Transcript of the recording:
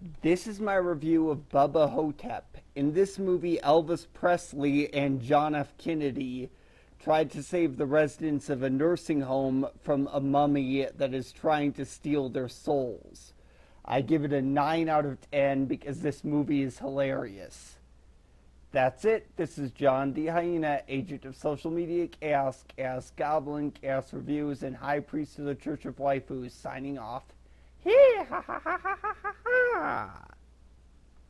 This is my review of Bubba Hotep. In this movie, Elvis Presley and John F. Kennedy tried to save the residents of a nursing home from a mummy that is trying to steal their souls. I give it a 9 out of 10 because this movie is hilarious. That's it. This is John the Hyena, agent of social media chaos, chaos goblin, chaos reviews, and high priest of the Church of Waifus, signing off. Hee ha ha ha ha ha ha ha!